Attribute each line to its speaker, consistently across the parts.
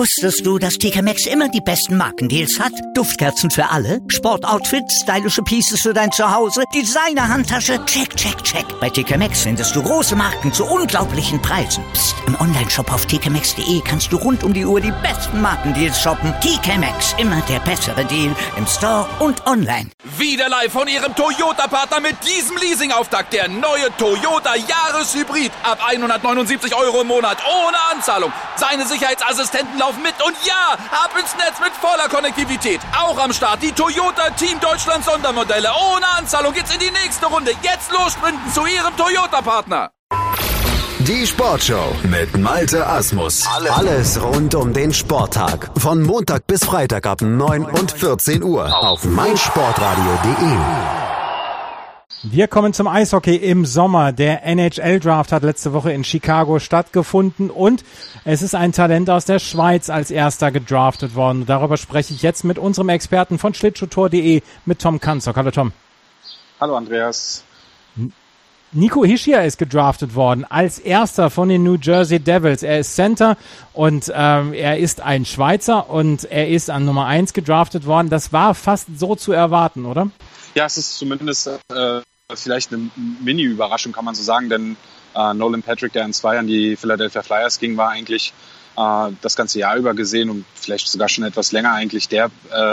Speaker 1: Wusstest du, dass TK Maxx immer die besten Markendeals hat? Duftkerzen für alle, Sportoutfits, stylische Pieces für dein Zuhause, Designer-Handtasche, check, check, check. Bei TK Maxx findest du große Marken zu unglaublichen Preisen. Psst. Im Onlineshop auf tkmaxx.de kannst du rund um die Uhr die besten Markendeals shoppen. TK Maxx, immer der bessere Deal im Store und online.
Speaker 2: Wieder live von Ihrem Toyota-Partner mit diesem Leasing-Auftakt. Der neue Toyota Jahreshybrid. Ab 179 € im Monat. Ohne Anzahlung. Seine Sicherheitsassistenten laufen mit. Und ja, ab ins Netz mit voller Konnektivität. Auch am Start die Toyota Team Deutschland Sondermodelle. Ohne Anzahlung geht's in die nächste Runde. Jetzt los sprinten zu Ihrem Toyota-Partner.
Speaker 3: Die Sportshow mit Malte Asmus. Alles rund um den Sporttag. Von Montag bis Freitag ab 9 und 14 Uhr auf meinsportradio.de.
Speaker 4: Wir kommen zum Eishockey im Sommer. Der NHL-Draft hat letzte Woche in Chicago stattgefunden und es ist ein Talent aus der Schweiz als erster gedraftet worden. Darüber spreche ich jetzt mit unserem Experten von schlittschuhtour.de, mit Tom Kanzok. Hallo Tom.
Speaker 5: Hallo Andreas.
Speaker 4: Nico Hischier ist gedraftet worden als erster von den New Jersey Devils. Er ist Center und er ist ein Schweizer und er ist an Nummer 1 gedraftet worden. Das war fast so zu erwarten, oder?
Speaker 5: Ja, es ist zumindest vielleicht eine Mini-Überraschung, kann man so sagen, denn Nolan Patrick, der in 2 Jahren die Philadelphia Flyers ging, war eigentlich das ganze Jahr über gesehen und vielleicht sogar schon etwas länger eigentlich der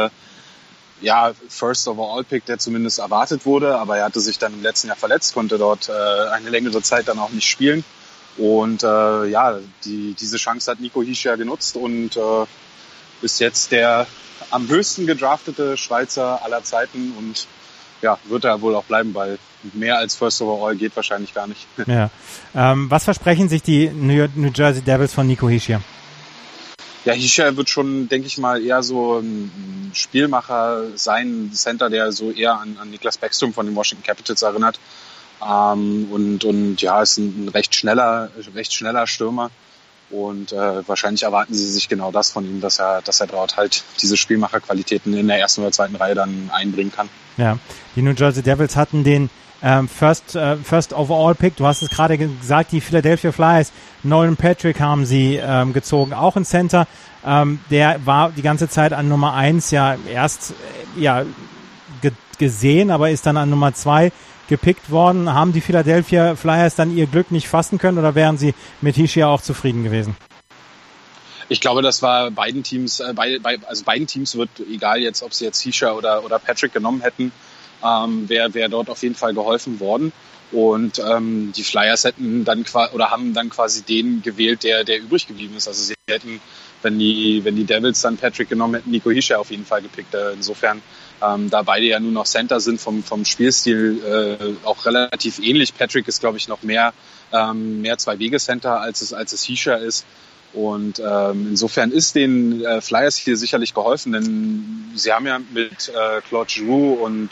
Speaker 5: First Overall Pick, der zumindest erwartet wurde, aber er hatte sich dann im letzten Jahr verletzt, konnte dort eine längere Zeit dann auch nicht spielen und diese Chance hat Nico Hischier genutzt und ist jetzt der am höchsten gedraftete Schweizer aller Zeiten und ja, wird er wohl auch bleiben, weil mehr als First Overall geht wahrscheinlich gar nicht.
Speaker 4: Ja. Was versprechen sich die New Jersey Devils von Nico Hischier?
Speaker 5: Ja, Hischier wird schon, denke ich mal, eher so ein Spielmacher sein, Center, der so eher an Niklas Bäckström von den Washington Capitals erinnert. Und ist ein recht schneller Stürmer. Und wahrscheinlich erwarten sie sich genau das von ihm, dass er dort halt diese Spielmacherqualitäten in der ersten oder zweiten Reihe dann einbringen kann.
Speaker 4: Ja, die New Jersey Devils hatten den First Overall Pick. Du hast es gerade gesagt, die Philadelphia Flyers. Nolan Patrick haben sie gezogen, auch ein Center. Der war die ganze Zeit an Nummer 1 gesehen, aber ist dann an Nummer 2 gepickt worden. Haben die Philadelphia Flyers dann ihr Glück nicht fassen können oder wären sie mit Hischier auch zufrieden gewesen?
Speaker 5: Ich glaube, das war beiden Teams wird, egal jetzt, ob sie jetzt Hischier oder Patrick genommen hätten, wäre dort auf jeden Fall geholfen worden. Und die Flyers haben dann quasi den gewählt, der übrig geblieben ist. Also sie hätten, wenn die Devils dann Patrick genommen hätten, Nico Hischier auf jeden Fall gepickt. Insofern, da beide ja nur noch Center sind, vom Spielstil auch relativ ähnlich. Patrick ist, glaube ich, noch mehr Zwei-Wege-Center, als es Hischier ist. Und insofern ist den Flyers hier sicherlich geholfen, denn sie haben ja mit Claude Giroux und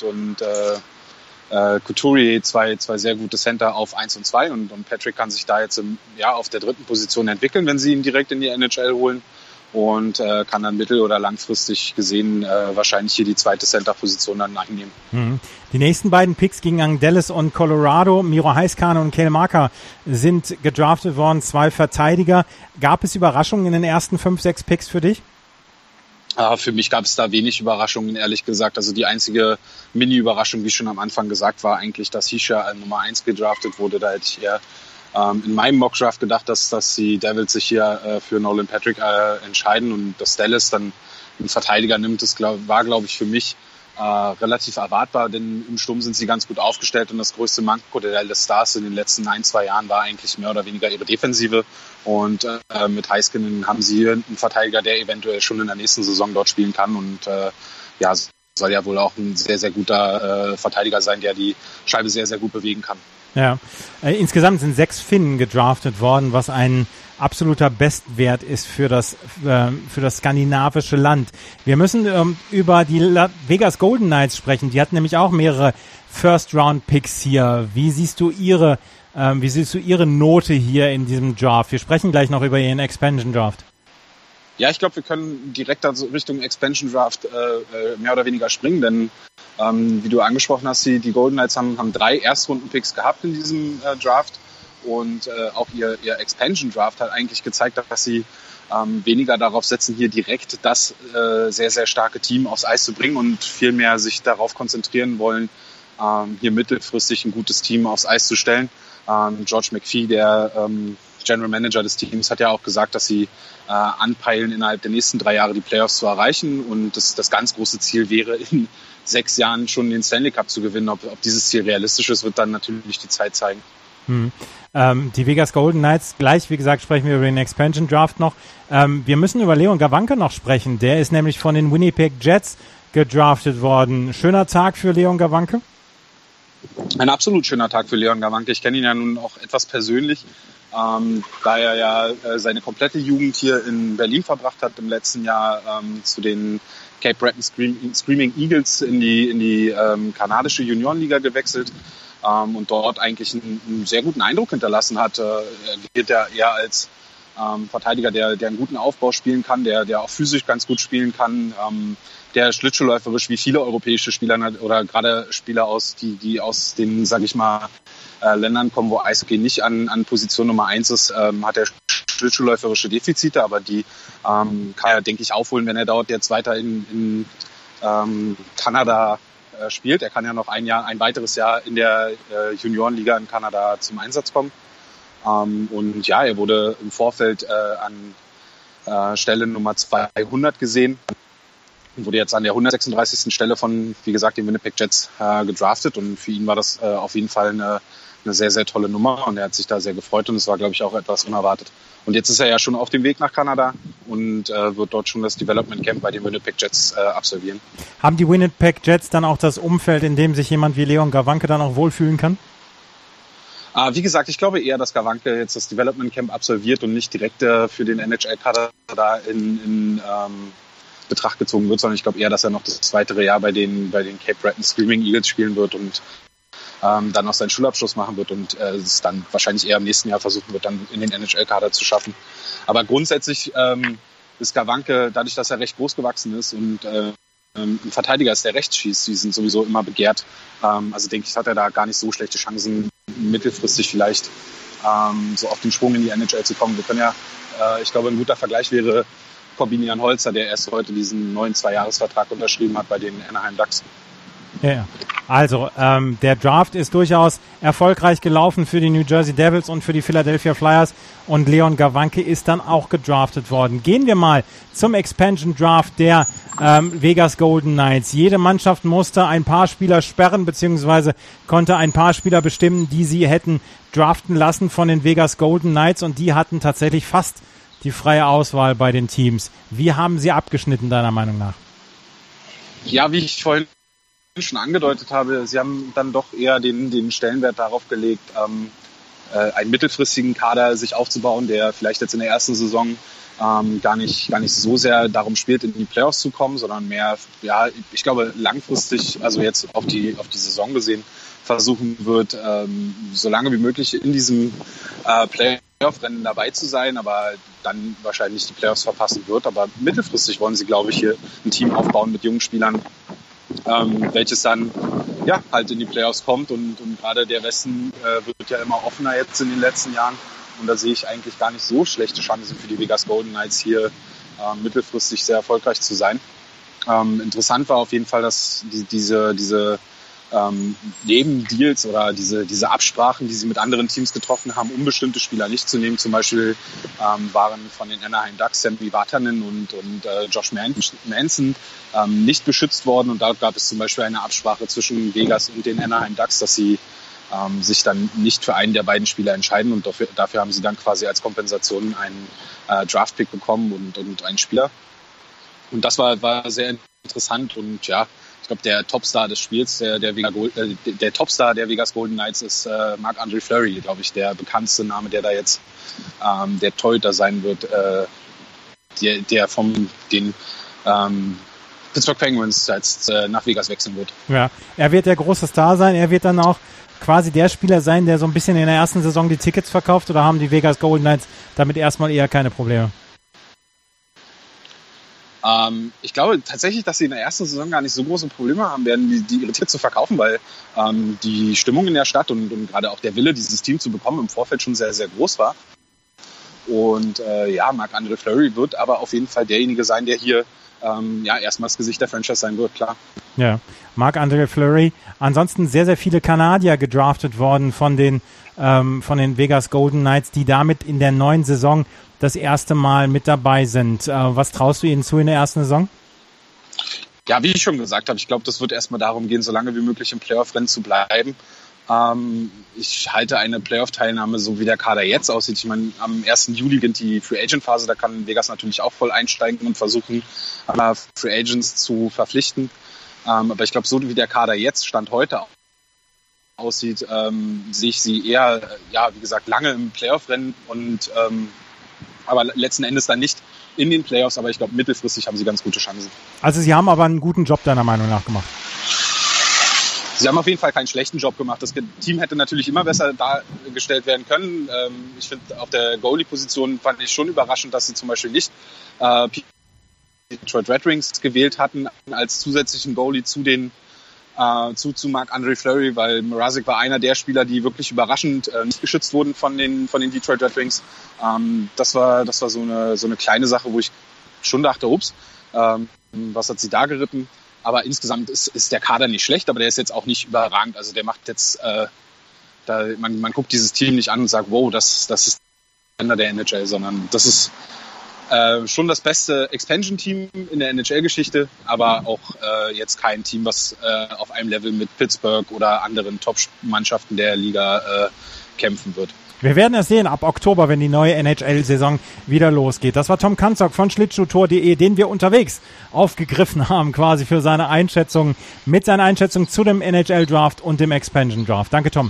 Speaker 5: Couturier zwei sehr gute Center auf 1 und 2 und Patrick kann sich da jetzt auf der 3. Position entwickeln, wenn sie ihn direkt in die NHL holen und kann dann mittel- oder langfristig gesehen wahrscheinlich hier die 2. Center-Position dann einnehmen.
Speaker 4: Mhm. Die nächsten beiden Picks gingen an Dallas und Colorado. Miro Heiskanen und Cale Makar sind gedraftet worden, 2 Verteidiger. Gab es Überraschungen in den ersten 5-6 Picks für dich?
Speaker 5: Für mich gab es da wenig Überraschungen, ehrlich gesagt. Also die einzige Mini-Überraschung, wie schon am Anfang gesagt, war eigentlich, dass Hischier an Nummer 1 gedraftet wurde. Da hätte ich eher in meinem Mockdraft gedacht, dass die Devils sich hier für Nolan Patrick entscheiden und dass Dallas dann einen Verteidiger nimmt. Das war, glaube ich, für mich relativ erwartbar, denn im Sturm sind sie ganz gut aufgestellt und das größte Manko der Dallas Stars in den letzten 1-2 Jahren war eigentlich mehr oder weniger ihre Defensive und mit Heiskanen haben sie hier einen Verteidiger, der eventuell schon in der nächsten Saison dort spielen kann und soll ja wohl auch ein sehr, sehr guter Verteidiger sein, der die Scheibe sehr, sehr gut bewegen kann.
Speaker 4: Ja, insgesamt sind 6 Finnen gedraftet worden, was ein absoluter Bestwert ist für das skandinavische Land. Wir müssen über die Vegas Golden Knights sprechen. Die hatten nämlich auch mehrere First-Round-Picks hier. Wie siehst du ihre Note hier in diesem Draft? Wir sprechen gleich noch über ihren Expansion Draft.
Speaker 5: Ja, ich glaube, wir können direkt also Richtung Expansion Draft mehr oder weniger springen, denn wie du angesprochen hast, die Golden Knights haben 3 Erstrunden-Picks gehabt in diesem Draft und auch ihr Expansion Draft hat eigentlich gezeigt, dass sie weniger darauf setzen, hier direkt das sehr, sehr starke Team aufs Eis zu bringen und vielmehr sich darauf konzentrieren wollen, hier mittelfristig ein gutes Team aufs Eis zu stellen. George McPhee, der General Manager des Teams, hat ja auch gesagt, dass sie anpeilen, innerhalb der nächsten 3 Jahre die Playoffs zu erreichen und das ganz große Ziel wäre, in 6 Jahren schon den Stanley Cup zu gewinnen. Ob dieses Ziel realistisch ist, wird dann natürlich die Zeit zeigen.
Speaker 4: Die Vegas Golden Knights, gleich, wie gesagt, sprechen wir über den Expansion Draft noch. Wir müssen über Leon Gawanke noch sprechen. Der ist nämlich von den Winnipeg Jets gedraftet worden. Schöner Tag für Leon Gawanke?
Speaker 5: Ein absolut schöner Tag für Leon Gawanke. Ich kenne ihn ja nun auch etwas persönlich, da er ja seine komplette Jugend hier in Berlin verbracht hat, im letzten Jahr zu den Cape Breton Screaming Eagles in die kanadische Juniorenliga gewechselt. Und dort eigentlich einen sehr guten Eindruck hinterlassen hat. Er gilt ja eher als Verteidiger, der einen guten Aufbau spielen kann, der auch physisch ganz gut spielen kann, der schlittschuhläuferisch wie viele europäische Spieler oder gerade Spieler die aus den, sag ich mal, Ländern kommen, wo Eishockey nicht an Position Nummer 1 ist, hat er schlittschuhläuferische Defizite, aber die kann er, denke ich, aufholen, wenn er dort jetzt weiter in Kanada spielt. Er kann ja noch ein weiteres Jahr in der Juniorenliga in Kanada zum Einsatz kommen. Und ja, er wurde im Vorfeld an Stelle Nummer 200 gesehen und wurde jetzt an der 136. Stelle von, wie gesagt, den Winnipeg Jets gedraftet. Und für ihn war das auf jeden Fall eine sehr, sehr tolle Nummer und er hat sich da sehr gefreut und es war, glaube ich, auch etwas unerwartet. Und jetzt ist er ja schon auf dem Weg nach Kanada und wird dort schon das Development Camp bei den Winnipeg Jets absolvieren. Haben die Winnipeg Jets dann auch das Umfeld, in dem sich jemand wie Leon Gawanke dann auch wohlfühlen kann? Wie gesagt, ich glaube eher, dass Gawanke jetzt das Development Camp absolviert und nicht direkt für den NHL-Kader da in Betracht gezogen wird, sondern ich glaube eher, dass er noch das weitere Jahr bei den Cape Breton Screaming Eagles spielen wird und dann noch seinen Schulabschluss machen wird und es dann wahrscheinlich eher im nächsten Jahr versuchen wird, dann in den NHL-Kader zu schaffen. Aber grundsätzlich ist Gawanke, dadurch, dass er recht groß gewachsen ist und ein Verteidiger ist, der rechts schießt, die sind sowieso immer begehrt. Also denke ich, hat er da gar nicht so schlechte Chancen, mittelfristig vielleicht so auf den Sprung in die NHL zu kommen. Wir können ja, ich glaube, ein guter Vergleich wäre Corbinian Holzer, der erst heute diesen neuen 2-Jahres-Vertrag unterschrieben hat bei den Anaheim Ducks. Ja, also der Draft ist durchaus erfolgreich gelaufen für die New Jersey Devils und für die Philadelphia Flyers und Leon Gawanke ist dann auch gedraftet worden. Gehen wir mal zum Expansion Draft der Vegas Golden Knights. Jede Mannschaft musste ein paar Spieler sperren beziehungsweise konnte ein paar Spieler bestimmen, die sie hätten draften lassen von den Vegas Golden Knights und die hatten tatsächlich fast die freie Auswahl bei den Teams. Wie haben sie abgeschnitten, deiner Meinung nach? Ja, wie ich vorhin schon angedeutet habe, sie haben dann doch eher den Stellenwert darauf gelegt, einen mittelfristigen Kader sich aufzubauen, der vielleicht jetzt in der ersten Saison gar nicht so sehr darum spielt, in die Playoffs zu kommen, sondern mehr, ja, ich glaube langfristig, also jetzt auf die Saison gesehen, versuchen wird, so lange wie möglich in diesem Playoff-Rennen dabei zu sein, aber dann wahrscheinlich die Playoffs verpassen wird. Aber mittelfristig wollen sie, glaube ich, hier ein Team aufbauen mit jungen Spielern, welches dann ja halt in die Playoffs kommt und gerade der Westen wird ja immer offener jetzt in den letzten Jahren und da sehe ich eigentlich gar nicht so schlechte Chancen für die Vegas Golden Knights hier mittelfristig sehr erfolgreich zu sein. Interessant war auf jeden Fall, dass diese Nebendeals oder diese Absprachen, die sie mit anderen Teams getroffen haben, um bestimmte Spieler nicht zu nehmen. Zum Beispiel waren von den Anaheim Ducks Sami Vatanen und Josh Manson nicht beschützt worden. Und da gab es zum Beispiel eine Absprache zwischen Vegas und den Anaheim Ducks, dass sie sich dann nicht für einen der beiden Spieler entscheiden. Und dafür haben sie dann quasi als Kompensation einen Draftpick bekommen und einen Spieler. Und das war sehr interessant und ja, ich glaube, der Topstar des Spiels, der Topstar der Vegas Golden Knights ist Marc-Andre Fleury, glaube ich, der bekannteste Name, der da jetzt der Torhüter sein wird, der von den Pittsburgh Penguins jetzt nach Vegas wechseln wird. Ja, er wird der große Star sein, er wird dann auch quasi der Spieler sein, der so ein bisschen in der ersten Saison die Tickets verkauft, oder haben die Vegas Golden Knights damit erstmal eher keine Probleme? Ich glaube tatsächlich, dass sie in der ersten Saison gar nicht so große Probleme haben werden, die irritiert zu verkaufen, weil die Stimmung in der Stadt und gerade auch der Wille, dieses Team zu bekommen, im Vorfeld schon sehr, sehr groß war. Und Marc-André Fleury wird aber auf jeden Fall derjenige sein, der hier erstmal das Gesicht der Franchise sein wird, klar.
Speaker 4: Ja, Marc-André Fleury. Ansonsten sehr, sehr viele Kanadier gedraftet worden von den Vegas Golden Knights, die damit in der neuen Saison das erste Mal mit dabei sind. Was traust du ihnen zu in der ersten Saison?
Speaker 5: Ja, wie ich schon gesagt habe, ich glaube, das wird erstmal darum gehen, so lange wie möglich im Playoff-Rennen zu bleiben. Ich halte eine Playoff-Teilnahme, so wie der Kader jetzt aussieht. Ich meine, am 1. Juli beginnt die Free-Agent-Phase, da kann Vegas natürlich auch voll einsteigen und versuchen, Free Agents zu verpflichten. Aber ich glaube, so wie der Kader jetzt, Stand heute aussieht, sehe ich sie eher, wie gesagt, lange im Playoff-Rennen und aber letzten Endes dann nicht in den Playoffs, aber ich glaube, mittelfristig haben sie ganz gute Chancen.
Speaker 4: Also sie haben aber einen guten Job deiner Meinung nach gemacht.
Speaker 5: Sie haben auf jeden Fall keinen schlechten Job gemacht. Das Team hätte natürlich immer besser dargestellt werden können. Ich finde, auf der Goalie-Position fand ich schon überraschend, dass sie zum Beispiel nicht Detroit Red Wings gewählt hatten als zusätzlichen Goalie zu Marc-André Fleury, weil Mrazek war einer der Spieler, die wirklich überraschend nicht geschützt wurden von den Detroit Red Wings. Das war so eine kleine Sache, wo ich schon dachte, ups, was hat sie da geritten? Aber insgesamt ist der Kader nicht schlecht, aber der ist jetzt auch nicht überragend. Also der macht jetzt, man guckt dieses Team nicht an und sagt, wow, das ist der NHL, sondern das ist schon das beste Expansion-Team in der NHL-Geschichte, aber auch jetzt kein Team, was auf einem Level mit Pittsburgh oder anderen Top-Mannschaften der Liga kämpfen wird.
Speaker 4: Wir werden es sehen ab Oktober, wenn die neue NHL-Saison wieder losgeht. Das war Tom Kanzok von Schlittschuhtour.de, den wir unterwegs aufgegriffen haben, quasi für seine Einschätzung, mit seiner Einschätzung zu dem NHL-Draft und dem Expansion-Draft. Danke, Tom.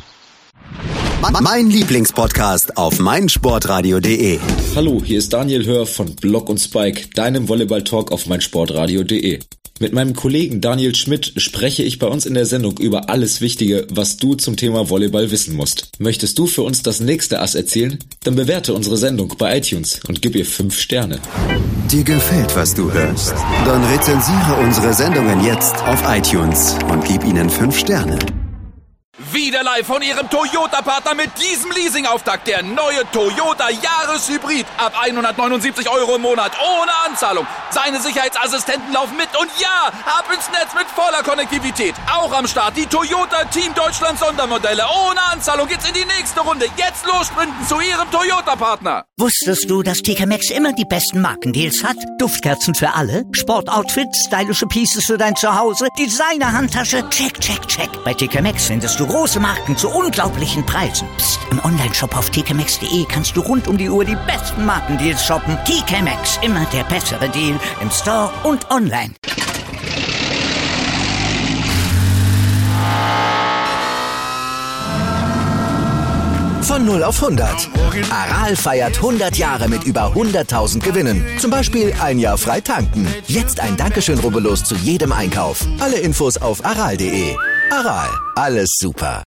Speaker 3: Mein Lieblingspodcast auf meinsportradio.de.
Speaker 6: Hallo, hier ist Daniel Hör von Block und Spike, deinem Volleyball-Talk auf meinsportradio.de. Mit meinem Kollegen Daniel Schmidt spreche ich bei uns in der Sendung über alles Wichtige, was du zum Thema Volleyball wissen musst. Möchtest du für uns das nächste Ass erzählen? Dann bewerte unsere Sendung bei iTunes und gib ihr 5 Sterne.
Speaker 3: Dir gefällt, was du hörst? Dann rezensiere unsere Sendungen jetzt auf iTunes und gib ihnen 5 Sterne.
Speaker 2: Wieder live von Ihrem Toyota-Partner mit diesem Leasing-Auftakt. Der neue Toyota Jahreshybrid. Ab 179 € im Monat. Ohne Anzahlung. Seine Sicherheitsassistenten laufen mit. Und ja, ab ins Netz mit voller Konnektivität. Auch am Start die Toyota Team Deutschland Sondermodelle. Ohne Anzahlung geht's in die nächste Runde. Jetzt los sprinten zu Ihrem Toyota-Partner.
Speaker 1: Wusstest du, dass TK Maxx immer die besten Markendeals hat? Duftkerzen für alle, Sportoutfits, stylische Pieces für dein Zuhause, Designer-Handtasche, check, check, check. Bei TK Maxx findest du große Marken zu unglaublichen Preisen. Psst. Im Onlineshop auf tkmaxx.de kannst du rund um die Uhr die besten Markendeals shoppen. TK Maxx, immer der bessere Deal im Store und online.
Speaker 3: Von 0 auf 100. Aral feiert 100 Jahre mit über 100.000 Gewinnen. Zum Beispiel ein Jahr frei tanken. Jetzt ein Dankeschön, rubbellos zu jedem Einkauf. Alle Infos auf aral.de. Aral, alles super.